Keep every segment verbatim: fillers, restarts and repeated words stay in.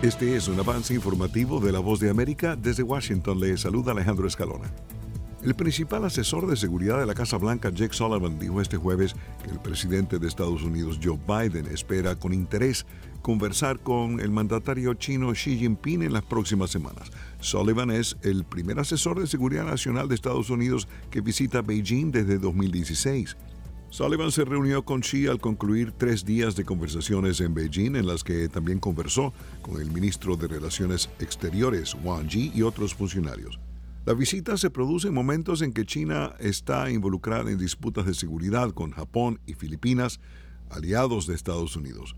Este es un avance informativo de La Voz de América. Desde Washington le saluda Alejandro Escalona. El principal asesor de seguridad de la Casa Blanca, Jake Sullivan, dijo este jueves que el presidente de Estados Unidos, Joe Biden, espera con interés conversar con el mandatario chino Xi Jinping en las próximas semanas. Sullivan es el primer asesor de seguridad nacional de Estados Unidos que visita Beijing desde dos mil dieciséis. Sullivan se reunió con Xi al concluir tres días de conversaciones en Beijing, en las que también conversó con el ministro de Relaciones Exteriores, Wang Yi, y otros funcionarios. La visita se produce en momentos en que China está involucrada en disputas de seguridad con Japón y Filipinas, aliados de Estados Unidos.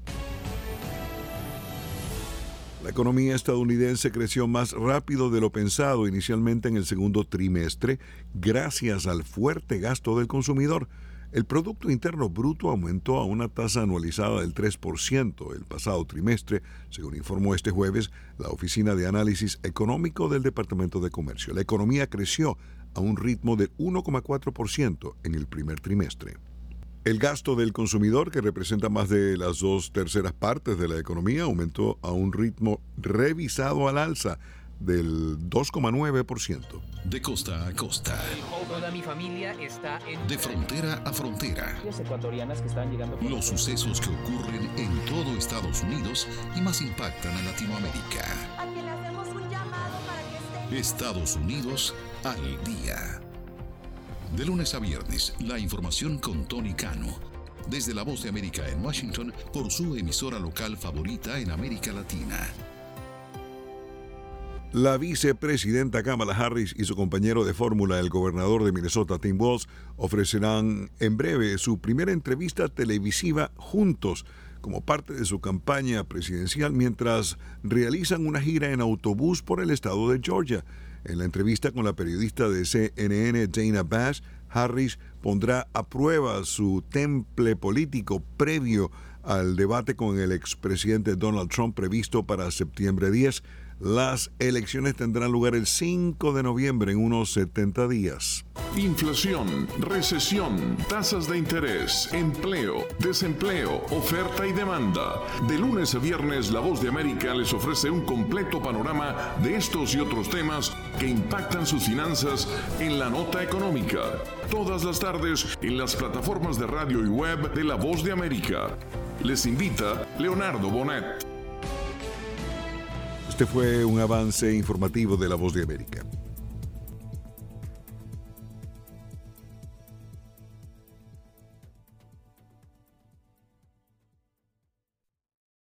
La economía estadounidense creció más rápido de lo pensado inicialmente en el segundo trimestre, gracias al fuerte gasto del consumidor. El Producto Interno Bruto aumentó a una tasa anualizada del tres por ciento el pasado trimestre, según informó este jueves la Oficina de Análisis Económico del Departamento de Comercio. La economía creció a un ritmo del uno coma cuatro por ciento en el primer trimestre. El gasto del consumidor, que representa más de las dos terceras partes de la economía, aumentó a un ritmo revisado al alza del dos coma nueve por ciento. De costa a costa. Toda mi familia está en... De frontera a frontera. Ecuatorianas que están llegando... Los sucesos que ocurren en todo Estados Unidos y más impactan a Latinoamérica. A quien le hacemos un llamado para que esté... Estados Unidos al día. De lunes a viernes, la información con Tony Cano. Desde La Voz de América en Washington, por su emisora local favorita en América Latina. La vicepresidenta Kamala Harris y su compañero de fórmula, el gobernador de Minnesota, Tim Walz, ofrecerán en breve su primera entrevista televisiva juntos como parte de su campaña presidencial mientras realizan una gira en autobús por el estado de Georgia. En la entrevista con la periodista de C N N, Dana Bash, Harris pondrá a prueba su temple político previo al debate con el expresidente Donald Trump previsto para septiembre diez. Las elecciones tendrán lugar el cinco de noviembre, en unos setenta días. Inflación, recesión, tasas de interés, empleo, desempleo, oferta y demanda. De lunes a viernes, La Voz de América les ofrece un completo panorama de estos y otros temas que impactan sus finanzas en la nota económica. Todas las tardes en las plataformas de radio y web de La Voz de América. Les invita Leonardo Bonet. Este fue un avance informativo de La Voz de América.